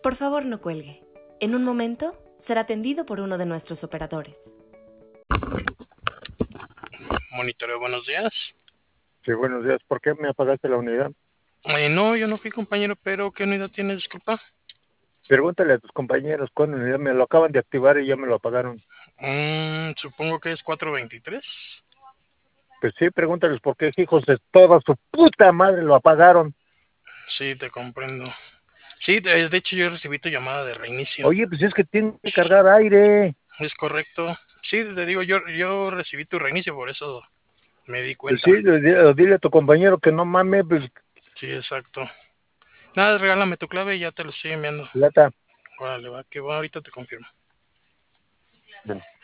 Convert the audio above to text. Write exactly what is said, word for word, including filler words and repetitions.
Por favor, no cuelgue. En un momento será atendido por uno de nuestros operadores. Monitoreo, buenos días. Sí, buenos días. ¿Por qué me apagaste la unidad? Eh, no, yo no fui, compañero, pero ¿qué unidad tienes? Disculpa. Pregúntale a tus compañeros cuál unidad. Me lo acaban de activar y ya me lo apagaron. Mm, supongo que es cuatro veintitrés. Pues sí, pregúntales por qué hijos de toda su puta madre lo apagaron. Sí, te comprendo. Sí, de, de hecho yo recibí tu llamada de reinicio. Oye, pues es que tiene que cargar aire. Es correcto. Sí, te digo, yo, yo recibí tu reinicio, por eso me di Pues cuenta. sí, dile, dile a tu compañero que no mames, pues Sí, exacto. Nada, regálame tu clave y ya te lo estoy enviando. lata. Órale, va, que va, ahorita te confirmo. Bueno.